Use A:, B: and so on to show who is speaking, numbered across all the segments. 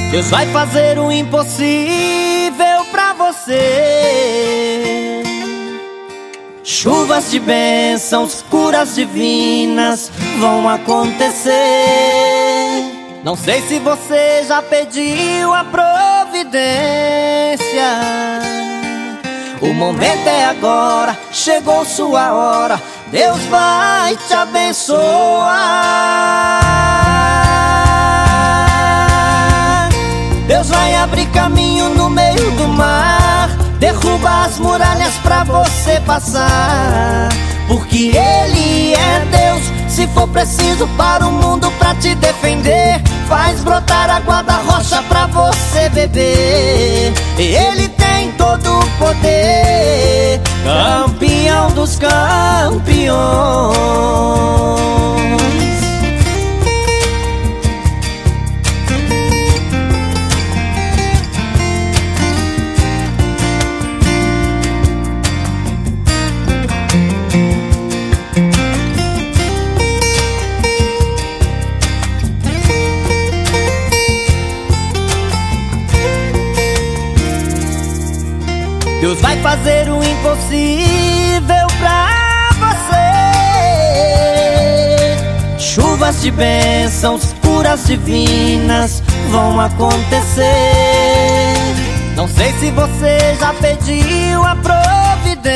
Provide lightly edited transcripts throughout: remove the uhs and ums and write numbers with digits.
A: Deus vai fazer o impossível pra você. Chuvas de bênçãos, curas divinas vão acontecer. Não sei se você já pediu a providência. O momento é agora, chegou sua hora. Deus vai te abençoar. Deus vai abrir caminho no meio do mar, derruba as muralhas pra você passar. Porque Ele é Deus, se for preciso para o mundo pra te defender. Faz brotar água da rocha pra você beber. Ele tem todo o poder, campeão dos campeões. Deus vai fazer o impossível pra você. Chuvas de bênçãos, curas divinas vão acontecer. Não sei se você já pediu a providência.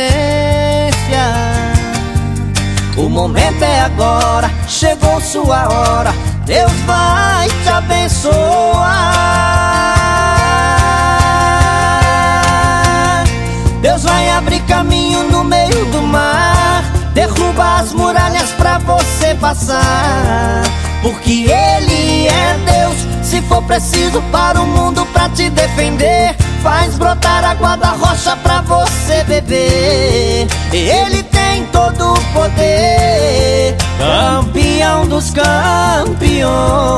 A: O momento é agora, chegou sua hora. Deus vai te abençoar. Deus vai abrir caminho no meio do mar, derruba as muralhas pra você passar. Porque Ele é Deus, se for preciso para o mundo pra te defender. Faz brotar água da rocha pra você beber. Ele tem todo o poder, campeão dos campeões.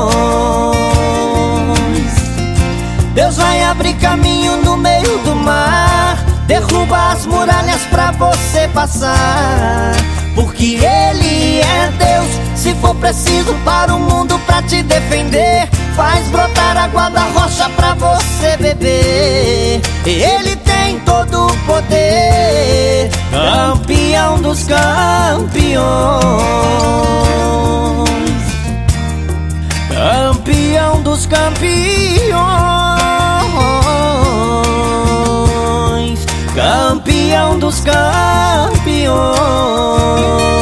A: Deus vai abrir caminho no meio do mar, derruba as muralhas pra você passar. Porque Ele é Deus, se for preciso para o mundo pra te defender. Faz brotar água da rocha pra você beber. Ele tem todo o poder, campeão dos campeões. Campeão dos campeões. Campeão dos campeões.